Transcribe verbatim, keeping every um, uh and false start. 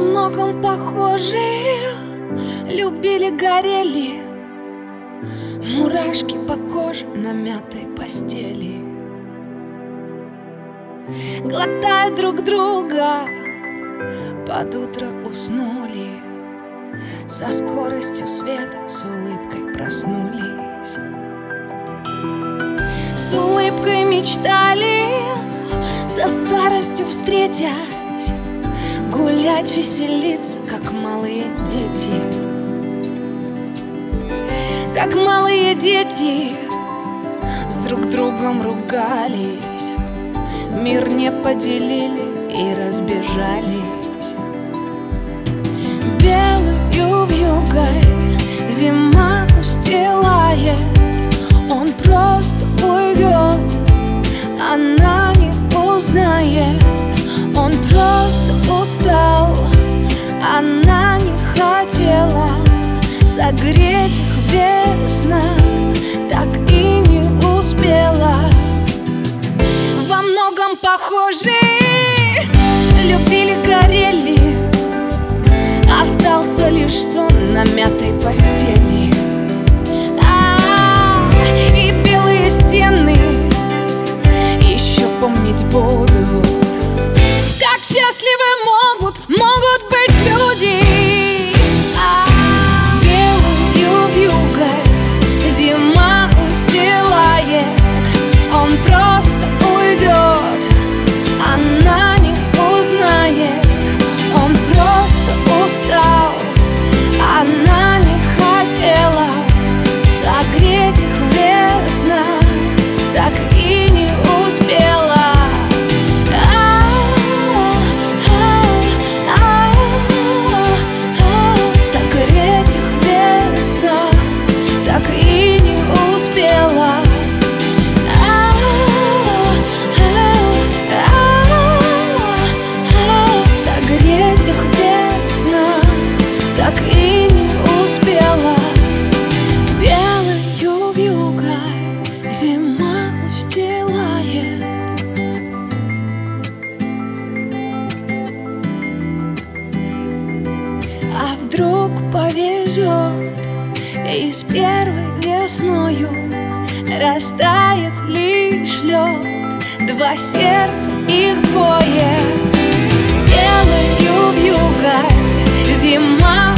многом похожи, любили, горели, мурашки по коже на мятой постели. Глотая друг друга, под утро уснули, со скоростью света с улыбкой проснулись. С улыбкой мечтали, со старостью встретясь, гулять, веселиться, как малые дети. Как малые дети с друг другом ругались, мир не поделили и разбежались. Белою вьюгой зима устилает, он просто уйдет, она не узнает. Он просто устал, она не хотела согреть их весна, так и не успела. Во многом похожи, любили, горели, остался лишь сон на мятой постели. А, и белые стены еще помнить будут. Как счастливы могут, могут быть люди. А, белую вьюгой зима устилает, он просто уйдет, она не узнает. Он просто устал, она не хотела согреть их весна, так и не успела. Согреть их весна, так и не успела. Согреть их весна, так и не успела. Белою вьюгой зима устилает. А вдруг повезет, и с первой весною растает лишь лед, два сердца, их двое. Белою вьюгой зима